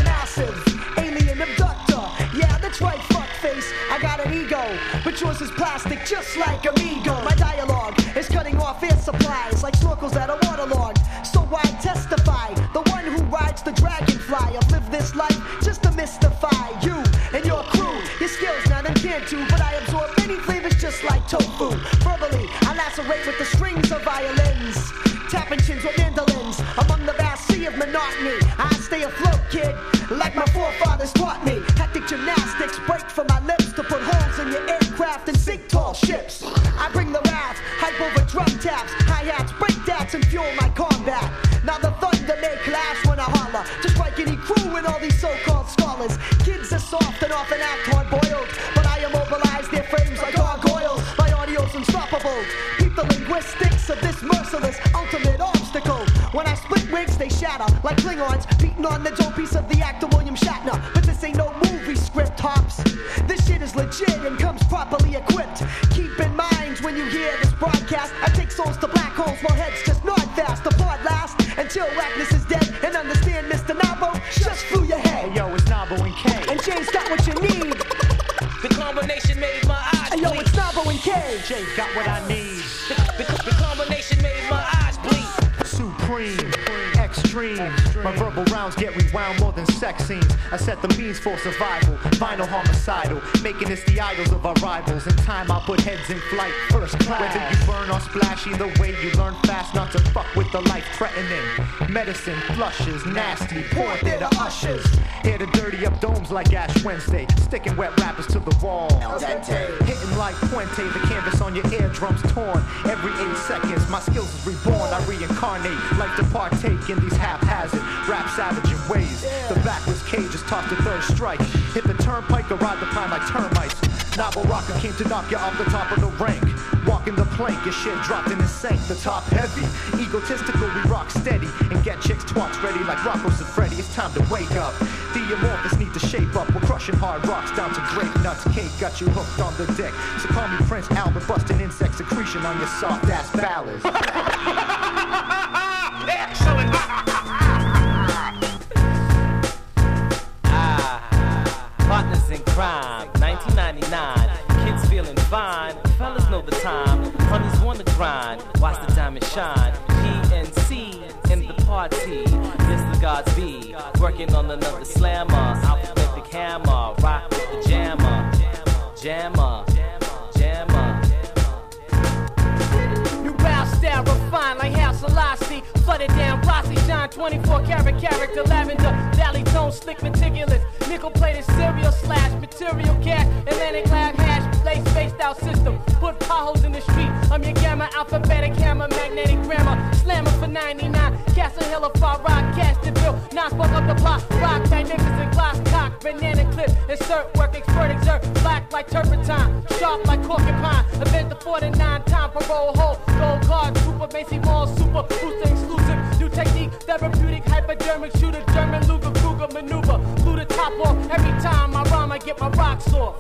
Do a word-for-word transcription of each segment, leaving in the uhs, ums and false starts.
massive alien abductor. Yeah, that's right, fuckface. I got an ego, but yours is plastic, just like Amigo. My dialogue is cutting off air supplies like snorkels that are waterlogged. So I testify, the one who rides the dragonfly. I've lived this life just to mystify you and your crew. Your skills not in can do, but I absorb many flavors just like tofu. Verbally, I lacerate with the strings of violins, tapping chins with mandolins. Among the vast sea of monotony, I stay afloat, kid, like my forefathers taught me. Hectic gymnastics break from my lips to put holes in your aircraft and sink tall ships. I bring the wrath, hype over drum taps, hi-hats, breakdance, and fuel my combat. Now the thunder may clash when I holler, just like any crew and all these so-called scholars. Kids are soft and often act hard-boiled, but I immobilize their frames like gargoyles. My audio's unstoppable. Keep the linguistics of this merciless ultimate obstacle. When I split wigs, they shatter like Klingons, beating on the dope piece of the actor William Shatner. But this ain't no movie script, hops. This shit is legit and comes properly equipped. Keep in mind when you hear this broadcast, I take souls to black holes while heads just nod fast. Apart last until Wackness is dead. And understand, Mister Nabo just flew your head. Hey, yo, it's Nabo and K. And Jay's got what you need. The combination made my eyes bleed. Hey, yo, it's Nabo and K. Jay got what I need. The, the, the combination made my eyes bleed. Supreme, extreme. My verbal rounds get rewound more than sex scenes. I set the means for survival, vinyl homicidal, making us the idols of our rivals. In time I'll put heads in flight, first class. Whether you burn or splash, either way you learn fast not to fuck with the life-threatening. Medicine flushes, nasty, point there to ushers. Here to dirty up domes like Ash Wednesday, sticking wet rappers to the wall. Hitting like Puente, the canvas on your eardrums torn. Every eight seconds, my skills is reborn. I reincarnate, like to partake in these haphazard rap savage ways. The backwards cage is tossed to third strike. Hit the turnpike or ride the pine like termites. Novel rocker came to knock you off the top of the rank. Walking the plank, your shit dropped in the sink. The top heavy, egotistical, we rock steady and get chicks twats ready like Rocco's and Freddy. It's time to wake up. The amorphous need to shape up. We're crushing hard rocks down to grape nuts. Cake got you hooked on the dick. So call me Prince Albert, busting insect secretion on your soft ass ballads. Excellent. Ah, partners in crime, nineteen ninety-nine. Kids feeling fine, fellas know the time. Honeys wanna grind, watch the diamond shine. P N C in the party. Yes, the gods be working on another slammer. Alphabetic hammer, rock with the jammer, jammer, jammer. New bow style refined like House Selassie. Flooded down, Rossi shine, twenty-four karat character, lavender, valley tone, slick meticulous, nickel plated cereal slash material cash, Atlantic lab hash, lace spaced out system, put potholes in the street. I'm your gamma, alphabetic hammer, magnetic grammar, slammer for ninety-nine, Castle Hill of Far Rock, Castonville, non-spoke up the block, rock, magnificent glass cock, banana clip, insert work, expert exert, black like turpentine, sharp like porcupine, event the forty-nine time parole hole, gold card, super Macy Mall, super booster exclusive, new technique, therapeutic, hypodermic, shooter, German Luger, Kruger maneuver, blew the top off, every time I rhyme I get my rocks off.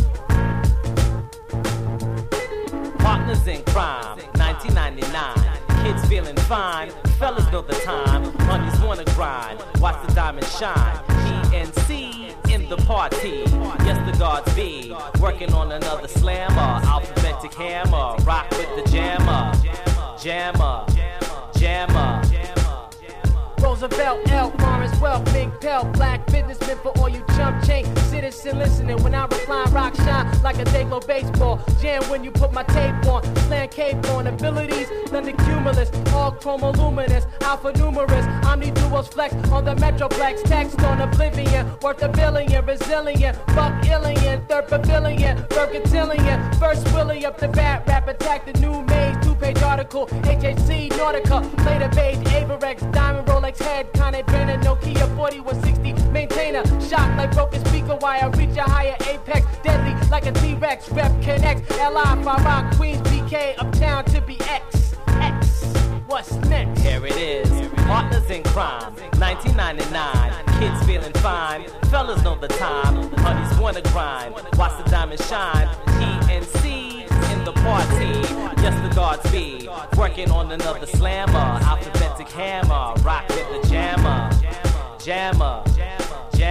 Partners in crime, nineteen ninety-nine. Kids feeling fine, fellas know the time. Honeys wanna grind, watch the diamond shine. P N C in the party. Yes, the gods be working on another slammer. Alphabetic hammer, rock with the jammer, jammer, jammer. Roosevelt, L, Lawrence Welk, Big Pell, black businessman for all you chump chain citizen listening. When I recline, rock shine like a Dayglow baseball. Jam when you put my tape on, slant cape on. Abilities, none the cumulus, all chromoluminous, alphanumeric. Omniduals flex on the Metroplex, text on oblivion, worth a billion, resilient, buck alien, third pavilion, Bergatillion, first Willie up the bat, rap attack the new maze, two-page article, H H C Nautica, later beige, Averex, diamond Rolex head, Con Adventure, Nokia forty-one sixty, maintainer, shock like broken speaker wire, reach a higher apex, deadly like a T-Rex, rep connect, L I, Rock, Queens, B K, uptown to be X, X, what's next? Here it is, partners in crime, nineteen ninety-nine, kids feeling fine, fellas know the time, honeys wanna grind, watch the diamond shine, P N C in the party, yes the gods be, working on another slammer, alphabetic hammer, rock with the jammer, jammer, jammer.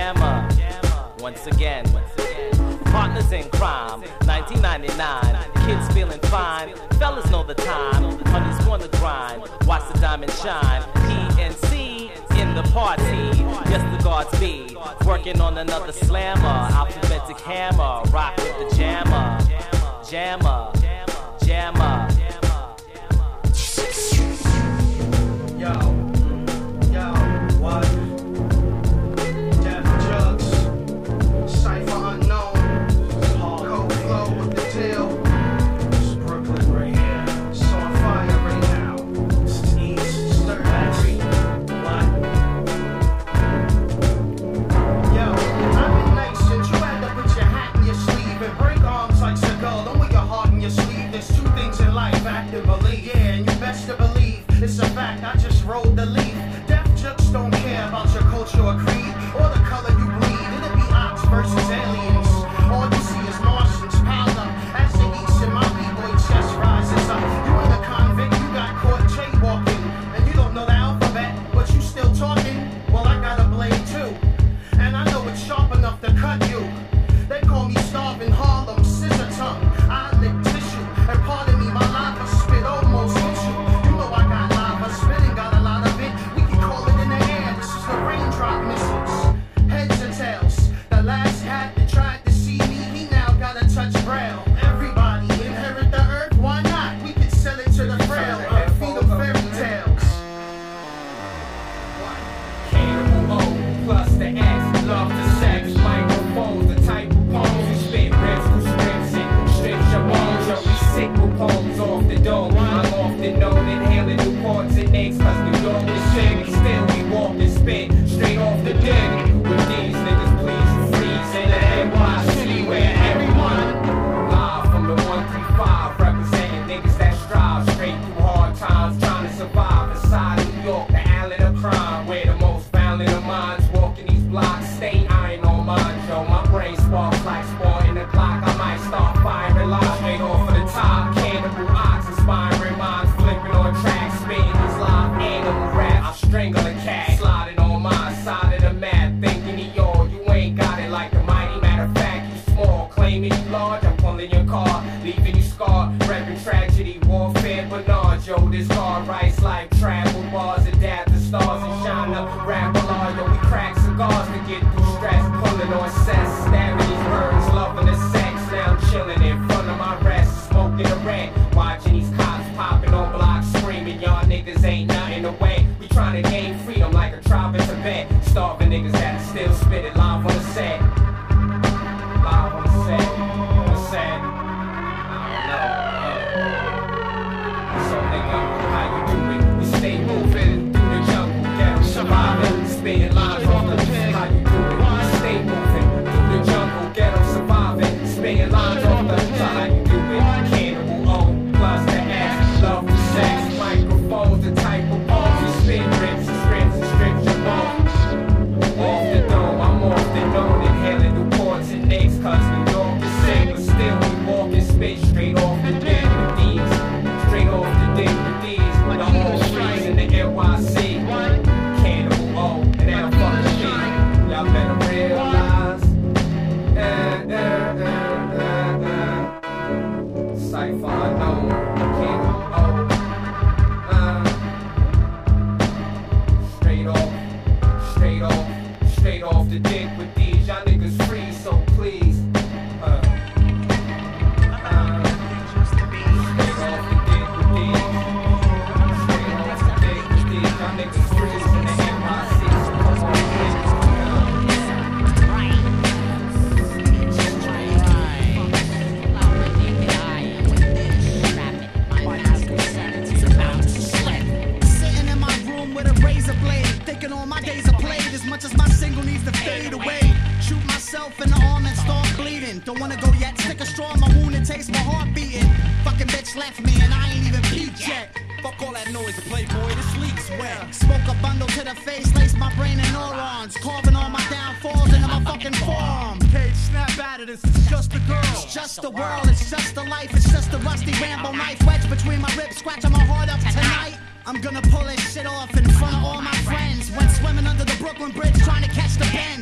once again. Partners in crime, nineteen ninety-nine. Kids feeling fine, fellas know the time. Honeys wanna grind, watch the diamond shine. P N C in the party, yes the gods be. Working on another slammer, alphabetic hammer. Rock with the jammer, jammer, jammer. Yo, yo, what? Death Jugs, Cypher Unknown, Cold Flow with the deal. It's Brooklyn right here. It's on fire right now. It's East, third Street. What? Yo, I've been nice since you had to put your hat in your sleeve and break arms like Seagal. Don't wear your heart in your sleeve. There's two things in life, actively, yeah, and you best to believe. It's a fact, I just rolled the leaf. Deaf jokes don't care about your culture or creed, or the color you bleed. It'll be ox versus aliens. All you see is Martians piled up as the east and my b-boy chest rises up. You ain't a convict, you got caught jaywalking, and you don't know the alphabet, but you still talking. Well, I got a blade too, and I know it's sharp enough to cut you. They call me starving Harlem, scissor tongue. I lick tissue, and pardon me, my lava spit almost hit you. You know I got lava spitting, got a lot of it. We can call it in the air. This is the raindrop missiles. Heads or tails. The last hat that tried to see me, he now gotta touch braille. Everybody inherit the earth, why not? We can sell it to the frail. Uh, feed them fairy tales. Cannibal O plus the X, love the sex, microphones, the type of poems we spit, rips with strips and strips your bones. Yo, we sick with poems off the dome. I'm often known inhaling new ports and eggs, cause New York is sick. Still we walk and spit straight off the dick. With these niggas, please freeze in the N Y City where everyone live from the one three five, representing niggas that strive straight through hard times, trying to survive inside New York, the island of crime, where the most violent of minds walking these blocks, stay iron on mine, yo. My brain sparks like sport in the clock. I might start firing live straight off of the top. Cannibal ox, inspiring minds, flipping on tracks, spitting these live animal rap. I'm strangling cat, sliding on my side of the map, thinking of y'all. You ain't got it like the mighty. Matter of fact, you small, claiming you large. I'm pulling your car, leaving you scarred, repping tragedy, warfare, bananas. Yo, this car writes like travel bars, adapt the stars and shine up, rap a lot. Yo, we crack cigars to get through stress, pulling on cess, stabbing these birds, loving the sex. Now I'm chilling in front of my rest, smoking a rat, watching these cops popping on blocks, screaming, y'all niggas ain't nothing away. We trying to gain freedom like a tribe in Tibet, starving niggas that still spit it live on the set. Live on the set, on the set. I don't know. So nigga, how you do it? We stay moving through the jungle, yeah, surviving, spitting lives on the pig. How you do it? We stay moving through the jungle, ghetto surviving, spitting lines off the top. How you do it? Cannibal O plus the X, love the sex, microphones, the type of balls we spit, rips and strips and strips your bones. Off the dome, I'm often known inhaling new ports and eggs, cause New York is sick, but still we walk and spit straight off the dick with these, straight off the dick with these. The whole streets in the N Y C, Cannibal O, and now fuck the shit. Y'all better realize. Eh, eh, eh, eh, eh. Cypher Unknown, Cannibal O. Uh, straight off, straight off, straight off the dick with these. Y'all niggas free, so please. Uh, uh, straight off the dick with these. Straight off the dick with these. Y'all niggas free in the N Y C. So come on, niggas. Sitting in my room with a razor blade, thinking all my days are played. As much as my single needs to fade away, shoot myself in the arm and start bleeding. Don't wanna go yet, stick a straw in my wound and taste my heart beating. Fucking bitch left me and I ain't even peaked yet. Fuck all that noise, the playboy, this leak's wet. Smoke a bundle to the face, lace my brain and neurons, carving all my downfalls into my fucking forearm. Cage, snap out of this, it's just a girl. It's just the world, it's just the life, it's just a rusty Rambo knife wedged between my ribs, scratching my heart up tonight. I'm gonna pull this shit off in front of all my friends. Went swimming under the Brooklyn Bridge trying to catch the Benz.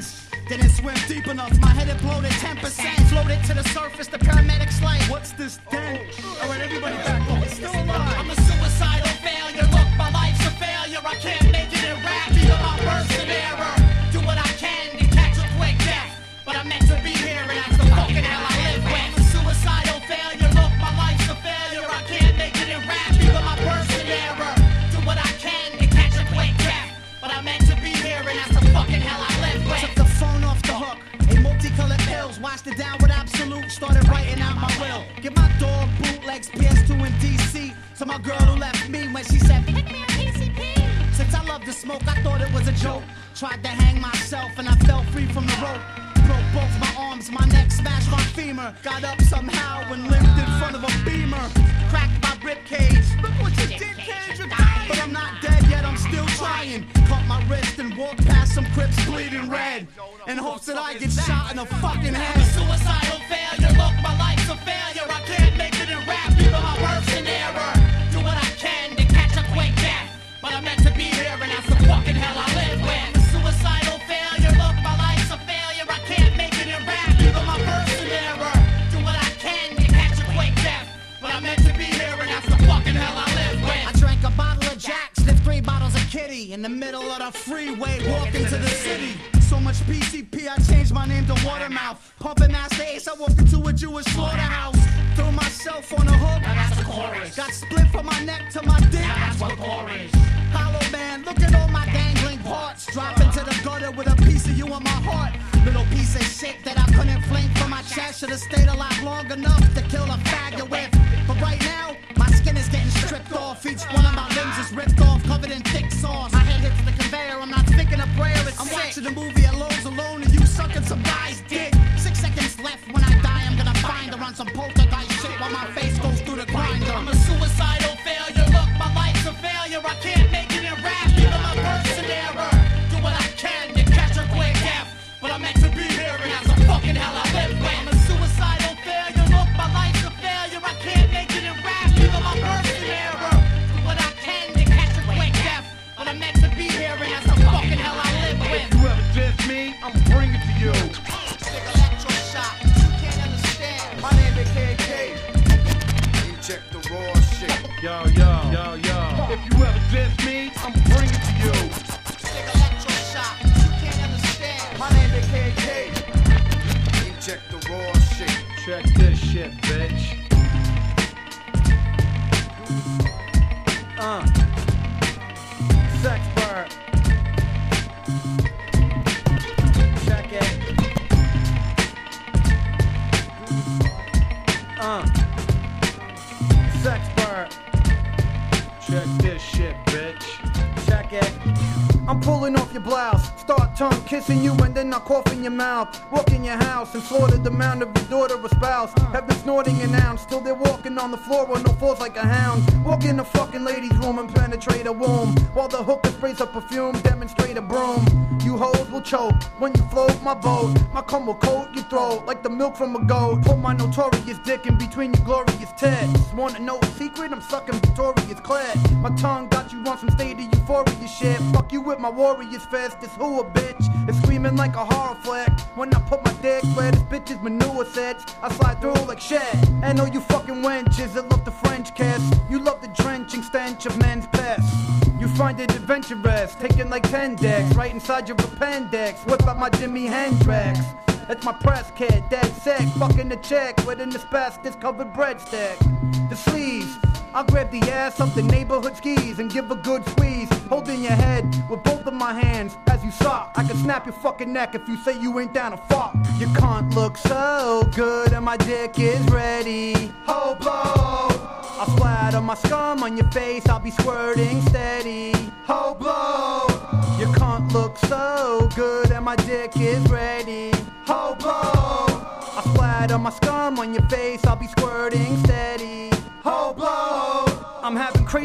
Didn't swim deep enough, my head imploded ten percent. Floated to the surface, the paramedics like, what's this dent? Alright, everybody back up, it's still alive. I'm a suicidal failure, look, my life's a failure. I can't make it in rap, either my birth's an error. Do what I can to catch a quick death, but I'm meant to be here and that's the fucking hell I live with. I'm a suicidal failure, look, my life's a failure. I can't make it in rap, either my birth's an error. Do what I can to catch a quick death, but I'm meant to be here and that's the fucking hell I live with. Took the phone off the hook, a multicolored pills, washed it down with absolute, started writing out my will. Give my dog bootlegs, P S two in D C, to my girl who left me when she said, pick me a P C P. Since I love to smoke, I thought it was a joke. Tried to hang myself and I fell free from the rope. Broke both my arms, my neck smashed my femur. Got up somehow and limped in front of a beamer. Cracked my ribcage. Look what you did, Cage. But I'm not dead yet, I'm still trying. Caught my wrist and walked past some Crips bleeding red, in hopes that I get shot in the fucking head. I'm a suicidal failure, look, my life's a failure. I can't make it in rap, even my birth's an error. Do what I can to catch a quick death, but I'm meant to be here and that's the fucking hell I live with. I'm a suicidal failure, look, my life's a failure. I can't make it in rap, even my birth's an error. Do what I can to catch a quick death, but I'm meant to be here and that's the fucking hell I live with. I drank a bottle of Jack, sniffed three bottles of Kitty, in the middle of the freeway, walking to the city. So much P C P, I changed my name to Watermouth. Pumping Master Ace, I walked into a Jewish slaughterhouse. Threw myself on a hook, now that's the chorus. Got split from my neck to my dick, now that's what chorus. Hollow man, look at all my dangling parts. Drop into the gutter with a piece of you in my heart. Little piece of shit that I couldn't fling from my chest. Should've stayed alive long enough to kill a faggot with. But right now, my skin is getting stripped off. Each one of my limbs is ripped off, covered in thick sauce. My head hits the conveyor, I'm not thinking of prayer, it's I'm sick. Watching a movie Alone's alone and you sucking some guy's dick. Six seconds left when I die, I'm gonna find her on some poltergeist shit while my face goes through the grinder. I'm a suicidal failure, look, my life's a failure. I can't make it in rap, even my birth's an error. Do what I can to catch a quick death, but I'm meant to be here and that's the fucking hell I live with. I'm a suicidal failure, look, my life's a failure. I can't make it in rap, even my birth's an error. Do what I can to catch a quick death, but I'm meant to be here and that's the fucking hell I live with. If you ever diss me, I'ma bring it to you. Stick electroshock, you can't understand. My name is K K. Inject the raw shit. Yo, yo, yo, yo. If you ever diss me, I'ma bring it to you. Stick electroshock, you can't understand. My name is K K. Inject the raw shit. Check this shit, bitch. Uh, Sexpert. Check it. Uh, Sexpert. Check this shit, bitch. Check it. I'm pulling off your blouse, start tongue kissing you and then I cough in your mouth. Walk in your house and slaughter the mound of your daughter or spouse. Have been snorting an ounce till they're walking on the floor on no force like a hound. Walk in the fucking ladies' room and penetrate a womb while the hooker sprays her perfume, demonstrate a broom. You hoes will choke when you float my boat. My cum will coat your throat like the milk from a goat. Put my notorious dick in between your glorious tits. Wanna know a secret? I'm sucking Victoria's clit. My tongue got you on some state of euphoria shit. Fuck you with my warriors fist. This who a bitch is screaming like a horror flick. When I put my dick where this bitch's manure sits, I slide through like shit. And all you fucking wenches that love the French kiss, you love the drenching stench of men's piss. You find it adventurous, taking like ten dicks right inside your appendix. Whip out my Jimi Hendrix. It's my press kit, dead sick, fucking the chick with an asbestos covered breadstick. The sleeves, I'll grab the ass of the neighborhood skis and give a good squeeze, holding your head with both of my hands as you suck. I can snap your fucking neck if you say you ain't down to fuck. Your cunt looks so good and my dick is ready. Hobo! I'll splatter my scum on your face, I'll be squirting steady. Hobo! Your cunt looks so good and my dick is ready. Hobo! I'll splatter my scum on your face, I'll be squirting steady. Hobo! I'm having crazy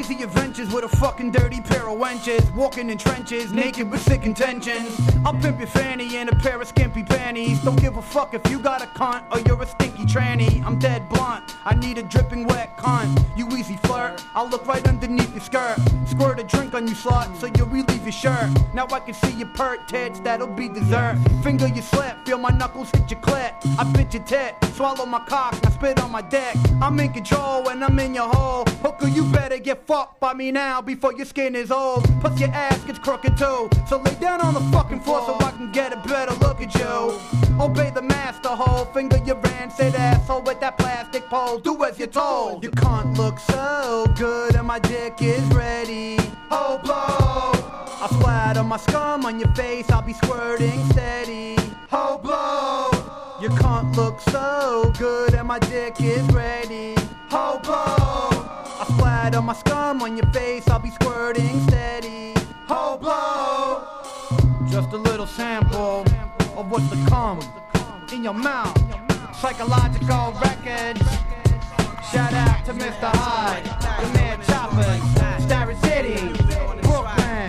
Crazy adventures with a fucking dirty pair of wenches. Walking in trenches, naked with sick intentions. I'll pimp your fanny in a pair of skimpy panties. Don't give a fuck if you got a cunt or you're a stinky tranny. I'm dead blunt, I need a dripping wet cunt. You easy flirt, I'll look right underneath your skirt. Squirt a drink on you slut, so you relieve your shirt. Now I can see your pert tits, that'll be dessert. Finger your slip, feel my knuckles hit your clit. I bit your tit, swallow my cock, I spit on my dick. I'm in control when I'm in your hole. Hooker, you better get fucked by me now before your skin is old. Plus your ass gets crooked too, so lay down on the fucking floor so I can get a better look at you. Obey the master, hole, finger your rancid asshole with that plastic pole. Do as you're told. Your cunt looks so good and my dick is ready. Oh, blow. I'll splatter my scum on your face, I'll be squirting steady. Oh, blow. Your cunt looks so good and my dick is ready. Oh, blow. I'll splatter my scum on your face, I'll be squirting steady. Oh, blow. Just a little sample of what's to come in your mouth. Psychological records. Shout out to Mister Hyde, the man Choppers, Starry City, Brooklyn,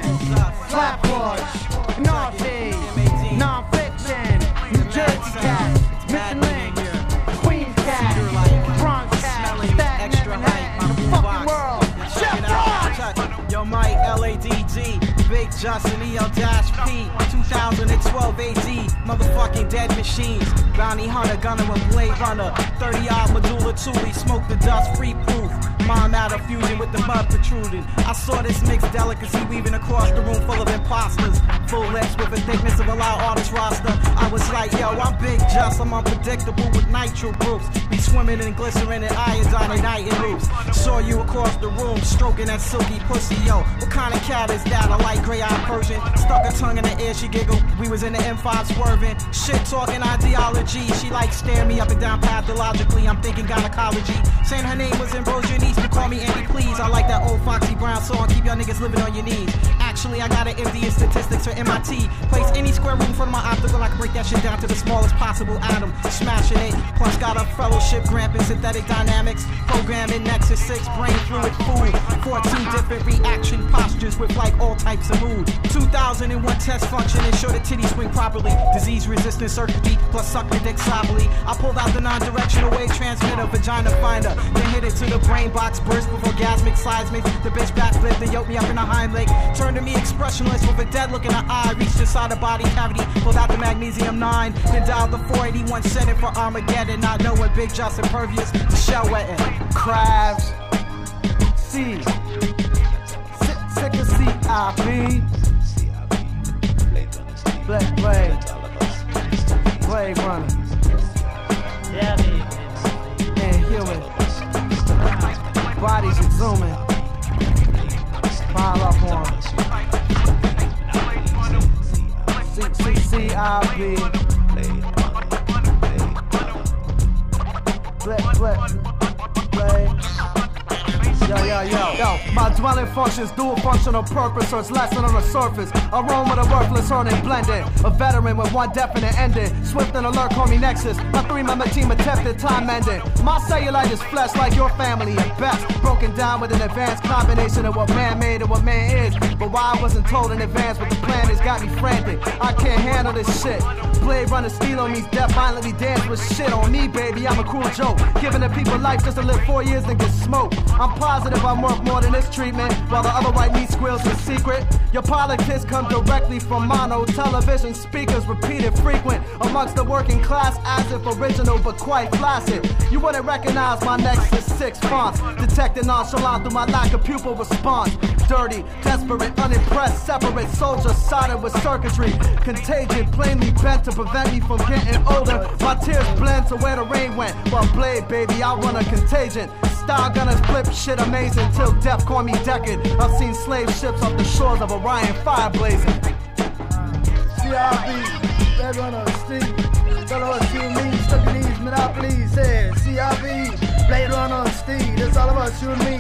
Flatbush, Northeast, Non-Fiction, New Jersey Cats, Missing Links, Queens Cats, Bronx Cats, Staten Island, the fucking world. Chef Rock! Yo, Mike, L A D G, Big Justin, E L Dash P, two thousand twelve A D, motherfucking Dead Machines, Bounty Hunter, Gunner with Blade Runner, thirty odd Medulla Thule, smoke the dust, free proof. Mom out of fusion with the mud protruding. I saw this mixed delicacy weaving across the room full of imposters. Full lips with a thickness of a loud artist roster. I was like, yo, I'm Big Just, I'm unpredictable with nitro groups. Be swimming in glycerin and iodine and night in loops. Saw you across the room, stroking that silky pussy, yo. What kind of cat is that? I like gray-eyed Persian. Stuck her tongue in the air, she giggled. We was in the M five swerving. Shit talking ideology. She like stare me up and down pathologically. I'm thinking gynecology. Saying her name was Ambrosia Niece. You call me Andy, please. I like that old Foxy Brown song. Keep y'all niggas living on your knees. Actually, I got an M D in statistics for M I T. Place any square root in front of my optical. I can break that shit down to the smallest possible atom. Smashing it. Plus got a fellowship grant in synthetic dynamics. Programming Nexus six. Brain fluid food. fourteen different reaction postures with like all types of mood. two thousand one test function. Ensure the titties swing properly. Disease resistant circuitry. Plus suck the dick sloppily. I pulled out the non-directional wave transmitter. Vagina finder. Then hit it to the brain box. Burst with orgasmic seismic. The bitch backflip. Then yoke me up in a hind leg. Turned to me expressionless with a dead look in her eye. Reached inside the body cavity. Pulled out the magnesium nine. Then dialed the four eighty-one setting for Armageddon. Not knowing Big Just impervious to shell wetting. Crabs. C. Sick of C I B. Black Blade. Blade Runner. Yeah, baby. Inhuman. Bodies exhuming. Pile up on C C I B. Black, black, blade. Yo, yo, yo, yo, my dwelling functions dual functional purpose, so it's lesson on the surface. I roam with a worthless earning blended. A veteran with one definite ending. Swift and alert, call me Nexus. My three-member team attempted time ending. My cellulite is flesh like your family at best. Broken down with an advanced combination of what man made and what man is. But why I wasn't told in advance what the plan is got me frantic. I can't handle this shit. Blade Runner steal on me's death, violently dance with shit on me, baby. I'm a cruel joke. Giving the people life just to live four years and get smoked. I'm positive I'm worth more than this treatment, while the other white meat squeals in secret. Your politics come directly from mono television speakers, repeated frequent amongst the working class, as if original but quite flaccid. You wouldn't recognize my Nexus six fonts, detected nonchalant through my lack of pupil response. Dirty, desperate, unimpressed, separate soldier sided with circuitry. Contagion plainly bent to prevent me from getting older. My tears blend to where the rain went. While Blade, baby, I run a contagion. Style gunners flip shit amazing till death call me decade. I've seen slave ships off the shores of Orion fire blazing. C I B, Blade Runner, Steve. All of us you and me, stuck in these monopolies. Yeah, C I B, Blade Runner, Steve. That's all of us you and me.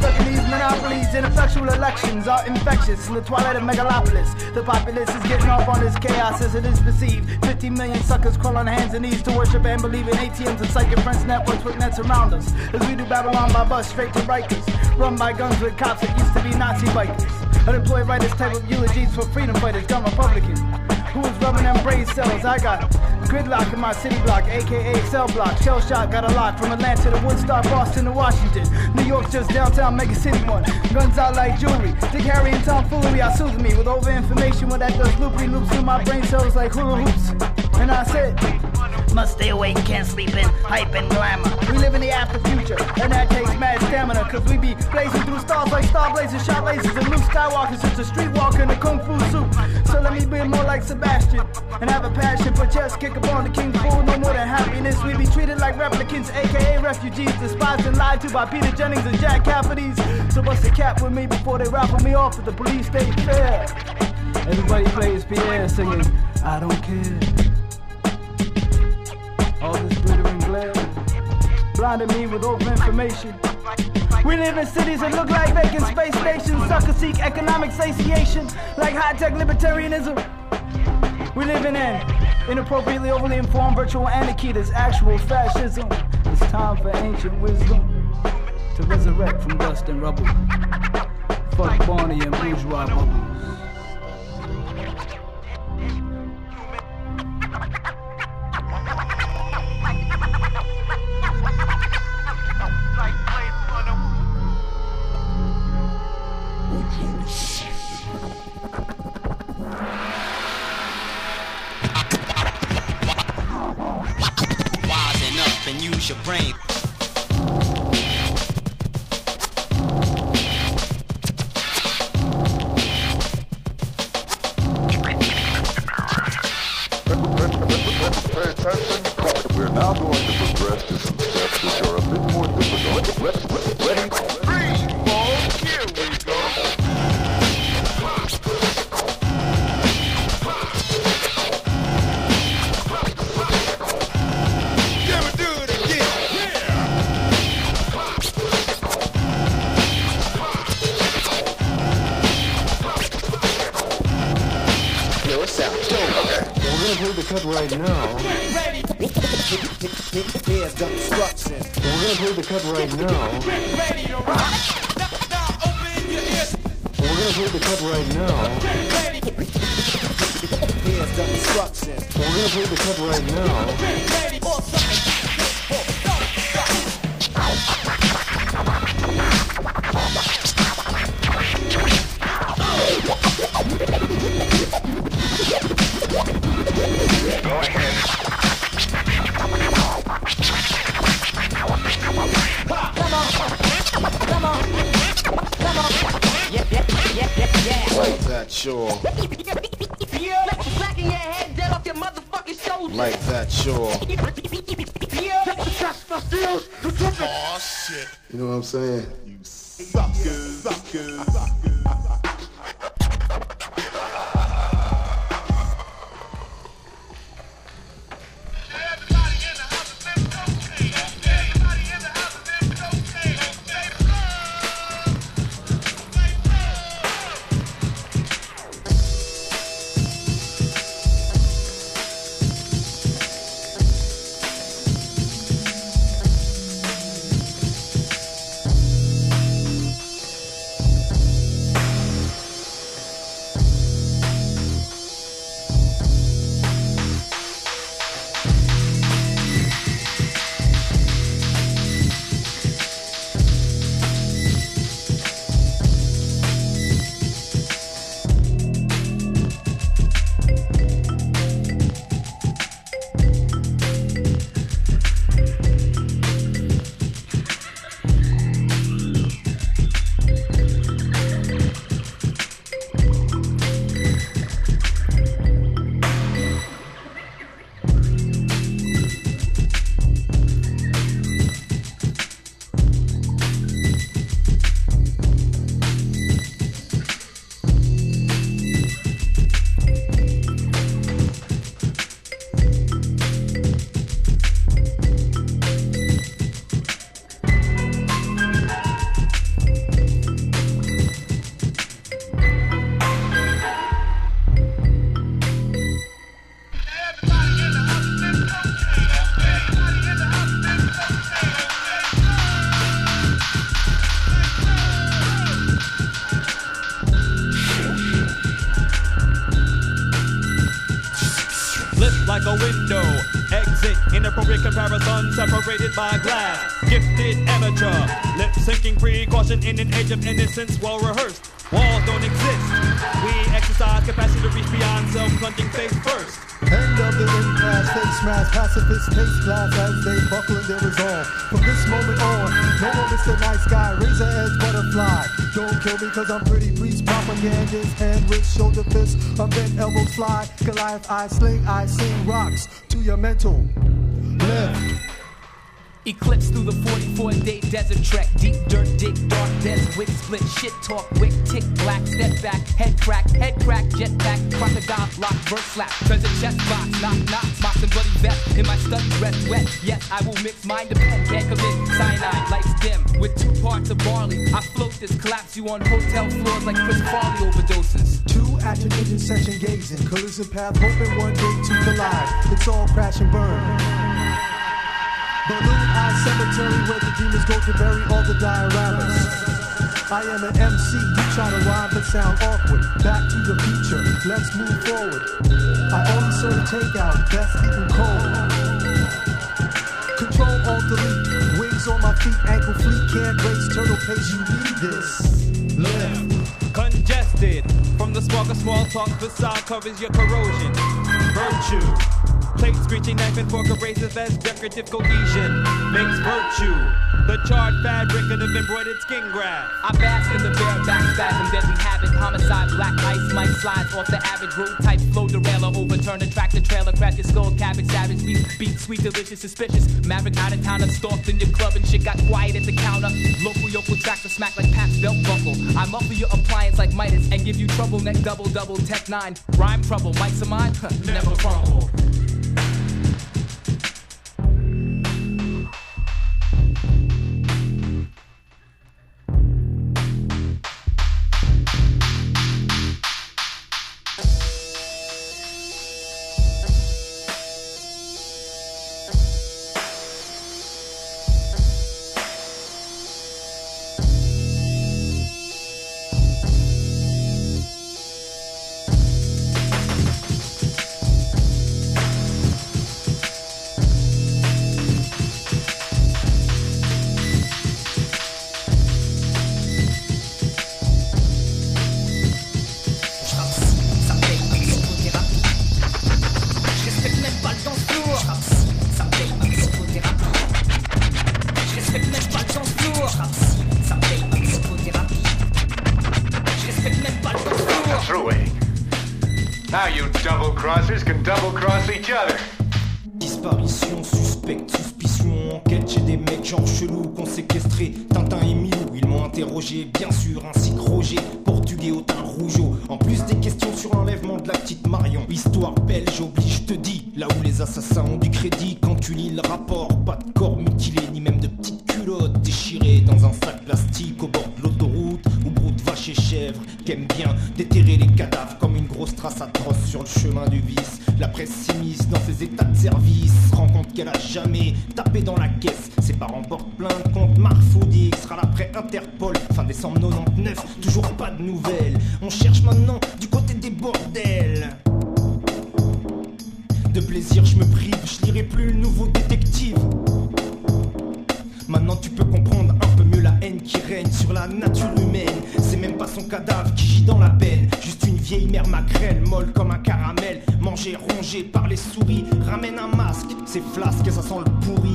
stuck in these monopolies. Ineffectual elections are infectious in the twilight of megalopolis. The populace is getting off on this chaos as it is perceived. fifty million suckers crawl on hands and knees to worship and believe in A T Ms and psychic friends networks with nets around us. As we do Babylon by bus straight to Rikers. Run by guns with cops that used to be Nazi bikers. Unemployed writers type of eulogies for freedom fighters, gun Republican. Who is rubbing them brain cells? I got gridlock in my city block, aka cell block. Shell shot got a lock from Atlanta to Woodstock, Boston to Washington. New York's just downtown, mega city one. Guns out like jewelry. Dick Harry and tomfoolery, I soothe me with over information when that does loopy loops through my brain cells like hula hoops. And I said, must stay awake, can't sleep in hype and glamour. We live in the after future, and that takes mad stamina. Cause we be blazing through stars like star blazers, shot lasers, and Luke Skywalker's just a streetwalker in a kung fu suit. So let me be more like Sebastian, and have a passion for chess, kick upon the king's fool. No more than happiness, we be treated like replicants, aka refugees, despised and lied to by Peter Jennings and Jack Cafferty's. So bust a cap with me before they raffle me off at the police state fair. Everybody plays Pierre singing, I don't care. All this glittering glare blinded me with over information. We live in cities that look like vacant space stations. Suckers seek economic satiation like high-tech libertarianism. We live in an inappropriately overly informed virtual anarchy that's actual fascism. It's time for ancient wisdom to resurrect from dust and rubble. Fuck Barney and bourgeois bubbles. Use your brain. We're now going to progress to some steps which are a bit more difficult. Ready? Three, four, here we go. Play the cut right now. Ready. Here's the instructions. We're gonna play the cut right now. Ready to rock. Now open your ears. We're gonna play the cut right now. Ready. Here's the instructions. We're gonna play the cut right now. Ready. Go ahead. Come on. Come on. Come on. Yeah, yeah, yeah, yeah, yeah. Like that, sure. Yeah. Slacking your head dead off your motherfucking shoulders. Like that, sure. Yeah. Oh, shit. You know what I'm saying? You suckers, suckers, suckers. window. Exit, inappropriate comparison, separated by glass. Gifted amateur, lip syncing precaution in an age of innocence, well rehearsed. Walls don't exist. We exercise capacity to reach beyond self-plunging face first. End of the in-class, face mask, pacifists taste glass as they buckle in their resolve. From this moment on, no more Mister Nice Guy, razor edge butterfly. Don't kill me cause I'm pretty priest, propagandist, hand with shoulder fists, unbent elbows fly, Goliath I sling, I sing rocks to your mental. Lift. Eclipse through the forty-four day desert trek. Deep dirt, dig, dark, dense, wick, split, shit talk, wick, tick, black, step back, head crack, head crack, jet pack, crocodile, lock, verse slap, treasure chest box, knock, knock, mops and bloody vest, in my study breath wet, yes, I will mix mind to pen, can't commit, cyanide, lights dim, with two parts of barley, I float this, collapse you on hotel floors like Chris Farley overdoses. Two at your intersection gazing, collision path, hoping one day to collide, it's all crash and burn. Balloon Eye Cemetery where the demons go to bury all the dioramas. I am an M C, you try to rhyme but sound awkward. Back to the future, let's move forward. I only serve takeout, best eaten cold. Control Alt Delete, wings on my feet, ankle fleet, can't race, turtle pace, you need this. Lift. Congested, from the spark of small talk, facade covers your corrosion. Virtue. Plate screeching, knife and fork abrasive as decorative cohesion makes virtue. The charred fabric of the embroidered skin graft. I bask in the bare back spasm, deadly habit, homicide, black ice, mic slides off the average road type flow derailer, overturn a tractor trailer, crack your skull, cabbage, savage, beat, beat, sweet, delicious, suspicious. Maverick out of town, stalked in your club and shit got quiet at the counter. Local yokel tractor smack like Pat's belt buckle. I muffle your appliance like Midas and give you trouble, neck double double, tech nine, rhyme trouble, mics of mine, never crumble. Now you double-crossers can double-cross each other. Disparition, suspecte, suspicion, enquête chez des mecs genre chelou qu'on séquestré. Tintin et Milou, ils m'ont interrogé, bien sûr, ainsi que Roger, portugais au teint rougeau. En plus des questions sur l'enlèvement de la petite Marion. Histoire belge oblige, je te dis, là où les assassins ont du crédit. Quand tu lis le rapport, pas de corps mutilé, ni même de petites culottes déchirées dans un sac plastique au bord de l'autoroute. Où broute vache et chèvre, qu'aime bien déterrer les cadavres comme une grosse trace atroce sur le chemin du vice. La presse s'immisce dans ses états de service, se rend compte qu'elle a jamais tapé dans la caisse. Ses parents portent plainte contre Marc Faudy, sera là après Interpol, fin décembre quatre-vingt-dix-neuf, toujours pas de nouvelles. On cherche maintenant du côté des bordels. De plaisir je me prive, je lirai plus le nouveau détective. Maintenant tu peux comprendre un peu mieux la haine qui règne sur la nature humaine. C'est même pas son cadavre qui gît dans la peine, juste une vieille mère maquerelle, molle comme un caramel, mangée, rongée par les souris. Ramène un masque, c'est flasque et ça sent le pourri.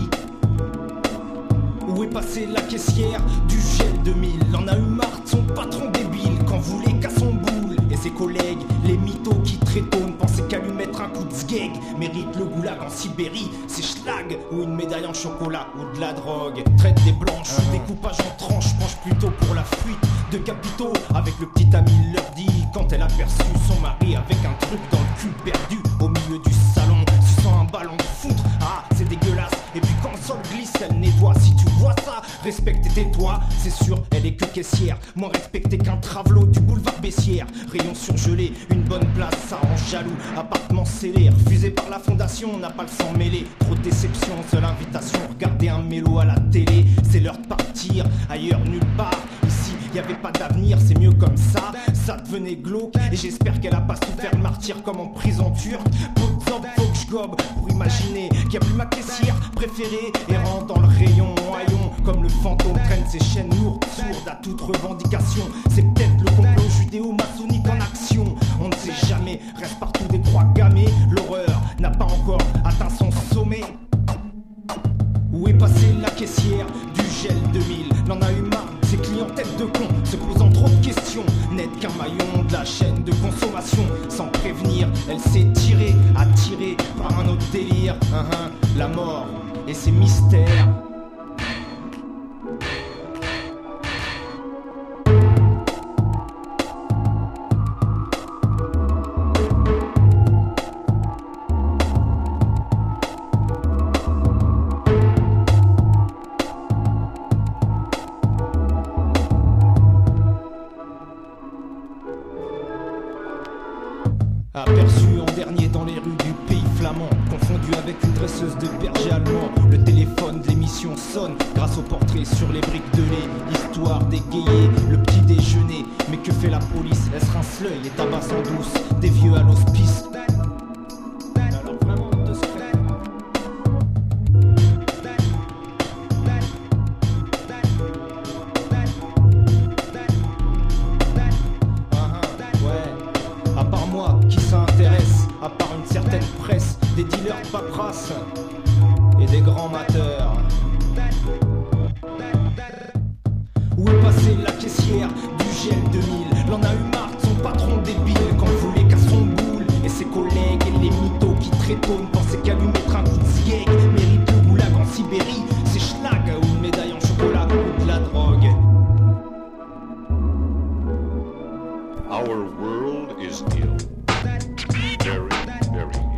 Où est passée la caissière du gel deux mille? En a eu marre de son patron débile quand voulait qu'à son boule. Et ses collègues, les mythos qui trétonnent, pensaient qu'à lui mettre un coup de sgeg mérite le goulag en Sibérie. C'est schlag ou une médaille en chocolat ou de la drogue. Traite des blanches, découpage en tranches, penche plutôt pour la fuite de capitaux. Avec le petit ami leur dit quand elle a perçu son mari avec un truc dans le cul perdu au milieu du salon, suçant un ballon de foot. Ah, c'est dégueulasse. Et puis quand le sol glisse, elle nettoie. Si tu vois ça, respecte tes toits. C'est sûr, elle est que caissière, moins respectée qu'un travelot du boulevard Bessières. Rayon surgelé, une bonne place, ça rend jaloux. Appartement scellé, refusé par la fondation, on n'a pas le sang mêlé. Trop de déception, seule invitation, regarder un mélo à la télé. C'est l'heure de partir, ailleurs nulle part. Ici, y avait pas d'avenir, c'est mieux comme ça. Ça devenait glauque, et j'espère qu'elle a pas souffert de martyr comme en prison turque. Faut que je je gobe pour imaginer qu'il n'y a plus ma caissière préférée errant dans le rayon haillon. Comme le fantôme traîne ses chaînes lourdes, sourdes à toute revendication. C'est peut-être le complot judéo-maçonnique en action. On ne sait jamais, reste partout des croix gammées. L'horreur n'a pas encore atteint son sommet. Où est passée la caissière du gel deux mille? N'en a eu marre, ces clients tête de con, se posant trop de questions. N'être qu'un maillon de la chaîne de consommation. Sans prévenir, elle s'est tirée, attirée par un autre délire. uh-huh, La mort et ses mystères. Aperçu en dernier dans les rues du pays flamand, confondu avec une dresseuse de berger allemand. Le téléphone de l'émission sonne grâce au portrait sur les briques de lait, histoire d'égayer le petit déjeuner. Mais que fait la police? Elle se rince l'œil et tabasse en douce des vieux à l'hospice. Alors vraiment de secret. À part moi, qui s'intéresse, à part une certaine presse, des dealers de paperasse et des grands mateurs. Où est passée la caissière du gel deux mille? L'en a eu marre de son patron débile quand il voulait qu'à son boule. Et ses collègues et les mythos qui trétonnent pensaient qu'à lui mettre un coup de zieg mérite le goulag en Sibérie. C'est schlag ou une médaille en chocolat ou de la drogue. Our world is ill. Very, very ill.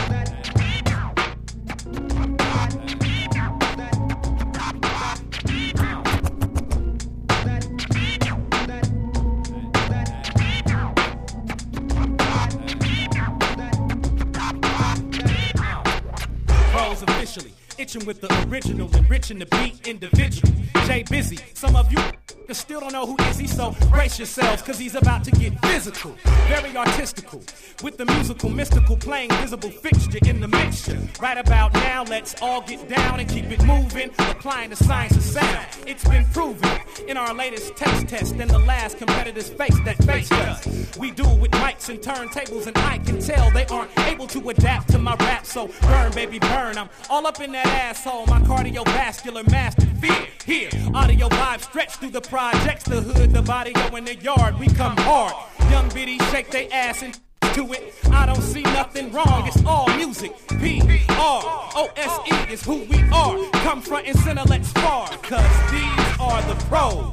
Pros officially itching with the original, enriching the beat individual. Jay Busy, some of you still don't know who is he, so brace yourselves, cause he's about to get physical. Very artistical, with the musical, mystical, playing visible fixture in the mixture. Right about now, let's all get down and keep it moving, applying the science of sound. It's been proven in our latest taste test and the last competitors face that faced us. We do it with mics and turntables, and I can tell they aren't able to adapt to my rap, so burn, baby, burn. I'm all up in that asshole, my cardiovascular master fear. Here, audio vibes stretch through the projects, the hood, the body, yo, in the yard, we come hard. Young biddies shake they ass and to it. I don't see nothing wrong, it's all music. P R O S E is who we are. Come front and center, let's spar, cause these are the pros.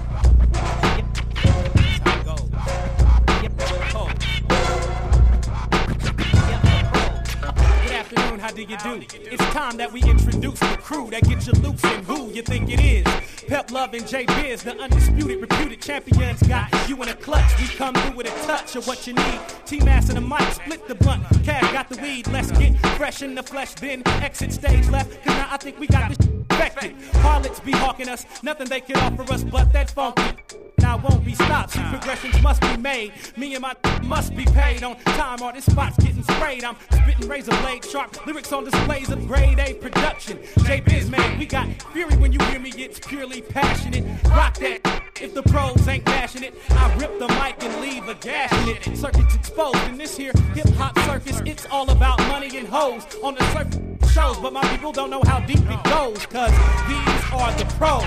How do you do? It's time that we introduce the crew that get you loose and who you think it is. Pep Love and J Biz, the undisputed, reputed champions, got you in a clutch. We come through with a touch of what you need. T-Mass and the mic, split the blunt. Cash got the weed, let's get fresh in the flesh, then exit stage left. Cause now I think we got this infected. Harlots be hawking us, nothing they can offer us but that funky. Now won't be stopped, see progressions must be made. Me and my must be paid on time, all this spot's getting sprayed. I'm spitting razor blade, sharp lyrics on displays of grade A production. J-Biz, man, we got fury when you hear me, it's purely passionate. Rock that, if the pros ain't passionate, I rip the mic and leave a gash in it. Circuits exposed in this here hip-hop circus, it's all about money and hoes on the surface shows, but my people don't know how deep it goes, cause these are the pros.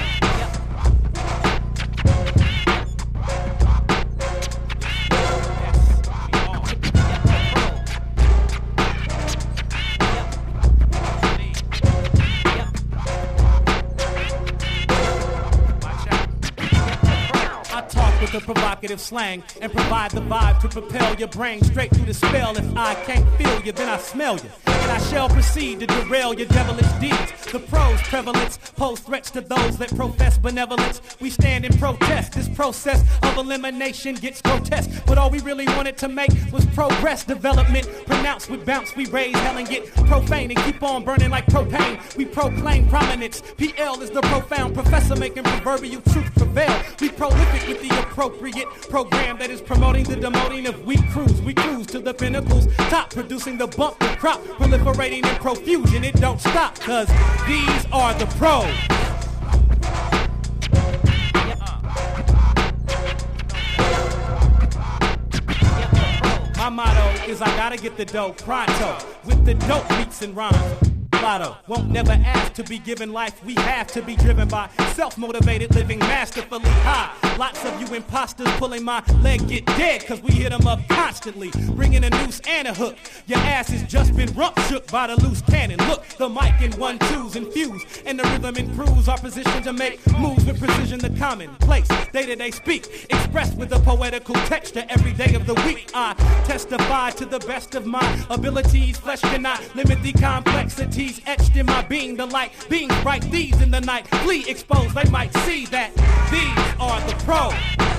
The provocative slang and provide the vibe to propel your brain straight through the spell. If I can't feel you, then I smell you. And I shall proceed to derail your devilish deeds. The pros prevalence pose threats to those that profess benevolence. We stand in protest. This process of elimination gets grotesque, but all we really wanted to make was progress, development. Pronounced with bounce, we raise hell and get profane and keep on burning like propane. We proclaim prominence. P L is the profound professor making proverbial truth prevail. We prolific with the appropriate program that is promoting the demoting of weak crews. We cruise to the pinnacles, top producing the bump, the crop, proliferating in profusion. It don't stop, cause these are the pros. My motto is I gotta get the dough pronto, with the dope beats and rhymes. Lotto won't never ask to be given life. We have to be driven by self-motivated living masterfully high. Lots of you imposters pulling my leg get dead, cause we hit them up constantly, bringing a noose and a hook. Your ass has just been rump shook by the loose cannon. Look, the mic in one twos infused, and the rhythm improves our position to make moves with precision. The commonplace day-to-day speak, expressed with a poetical texture every day of the week. I testify to the best of my abilities. Flesh cannot limit the complexities etched in my being. The light beams bright, these in the night flee exposed. They might see that these are the pros.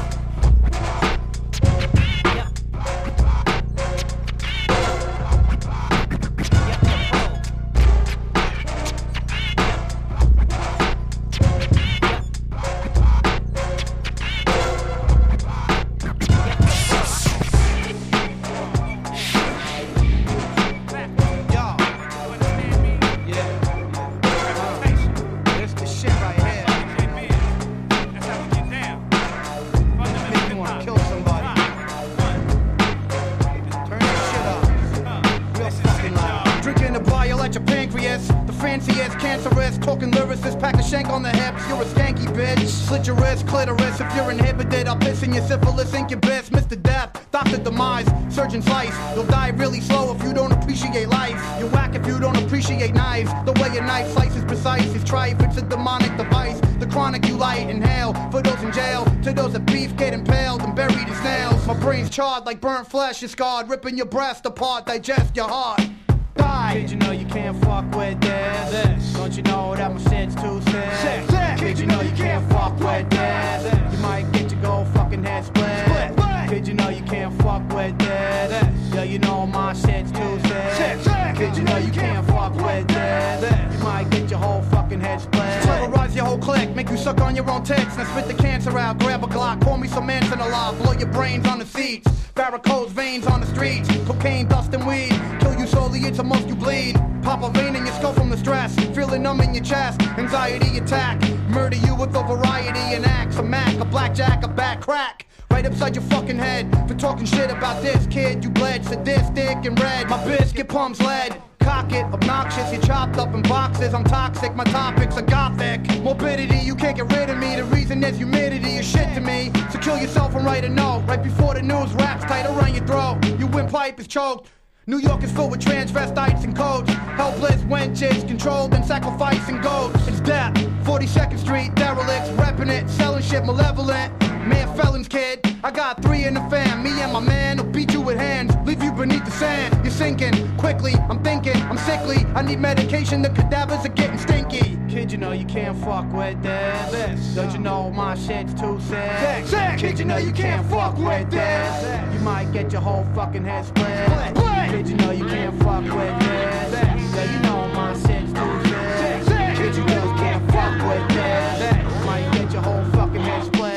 On the hips, you're a skanky bitch. Slit your wrist, clitoris. If you're inhibited, I'll piss in your syphilis incubus. Mister Death, Doctor Demise, Surgeon Slice. You'll die really slow if you don't appreciate life. You're whack if you don't appreciate knives. The way a knife slices precise is try if it's a demonic device. The chronic you light inhale. For those in jail, to those that beef get impaled and buried in snails. My brain's charred like burnt flesh is scarred, ripping your breast apart, digest your heart. Die. Did you know you can't fuck with this? this? Don't you know that my shit's too sick? sick? Did you know you can't fuck with this? You might get your gold fucking head split. split. Did you know you can't fuck with this? Yeah, you know my shit's too sick. sick. Did you know you can't fuck with this? You might get your whole fucking head split. Terrorize your whole clique, make you suck on your own tits. Now spit the cancer out, grab a Glock, pour me some Manson alive, blow your brains on the seats. Varicose veins on the streets, cocaine, dust and weed. Kill you slowly, it's a month you bleed. Pop a vein in your skull from the stress. Feel it numb in your chest, anxiety attack. Murder you with a variety and axe. A Mac, a blackjack, a back crack. Right upside your fucking head. For talking shit about this kid, you bled sadistic and red. My biscuit pumps lead. Cock it, obnoxious, you chopped up in boxes. I'm toxic, my topics are gothic. Morbidity, you can't get rid of me. The reason there's humidity is shit to me. So kill yourself and write a note. Right before the news wraps tight around your throat. Your windpipe is choked. New York is filled with transvestites and codes. Helpless wenches, controlled and sacrificing goats. It's death, forty-second Street, derelicts, repping it, selling shit malevolent. Man, felons, kid, I got three in the fam. Me and my man will beat you with hands, leave you beneath the sand. You're sinking, quickly, I'm thinking, I'm sickly. I need medication, the cadavers are getting stinky. Kid, you know you can't fuck with this. this. Don't you know my shit's too sick? sick, sick. Kid, you know you can't fuck with this. You might get your whole fucking head split. split. Kid, you know you can't fuck with this. Yeah, you know my shit's too sick. Kid, you know you can't fuck with this. You might get your whole fucking head split.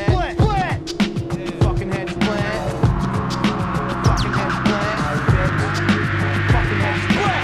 Fucking head split. Fucking head split. Fucking head split.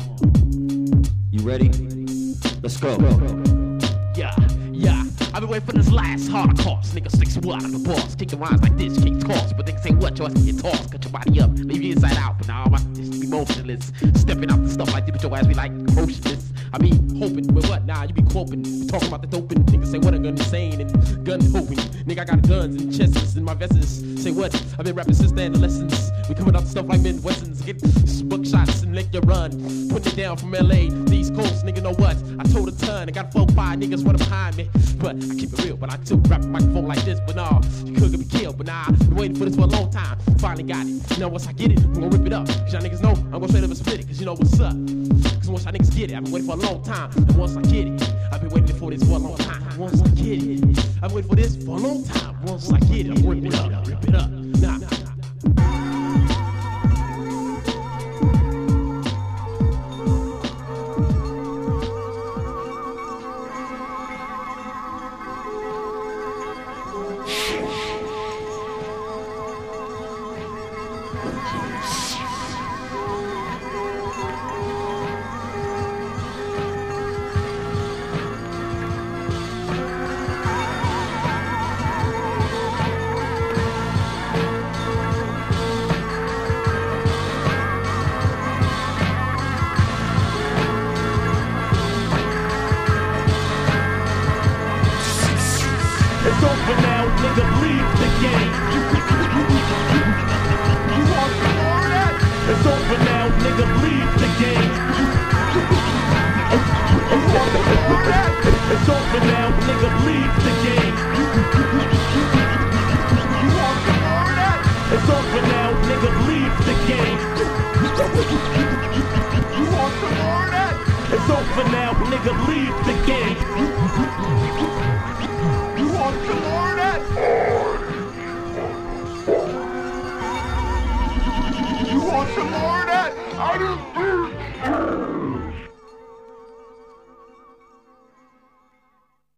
You ready? Let's go. Yeah, yeah. I've been waiting for this last holocaust. Nigga six what on the boss. Kicking rhymes like this, can't toss. But niggas say what? Yours get tossed. Cut your body up, leave you inside out. But now I'm about to just be motionless. Stepping out the stuff like this, but your ass be like motionless. I be hoping, but what? Nah, you be coping. Talking about the doping. Niggas say what a gun insane and gun hoping. Nigga, I got guns and chests in my vests. Say what? I've been rapping since the adolescence. We coming up with stuff like Midwestern's. Get buckshots and lick your run. Putting it down from L A, the East Coast. Nigga, know what? I told a ton. I got four, five niggas running behind me. But I keep it real, but I still rap a microphone like this. But nah, you could be killed. But nah, been waiting for this for a long time. Finally got it. Now once I get it, I'm gonna rip it up. Cause y'all niggas know I'm gonna straight up and split it. Cause you know what's up. Cause once y'all niggas get it, I've been waiting for a long time. And once I get it, I've been waiting for this for a long time. Once I get it, I've been waiting for this for a long time. Once I get it, I'm ripping it up, rip it up. Nah, nah. It's over now, nigga, leave the game. You want some more of that? It's over now, nigga, leave the game. You want some more of that? It's over now, nigga, leave the game. You want some more of that? It's over now, nigga, leave the game. You want some more of that? It's over now, nigga, leave the game.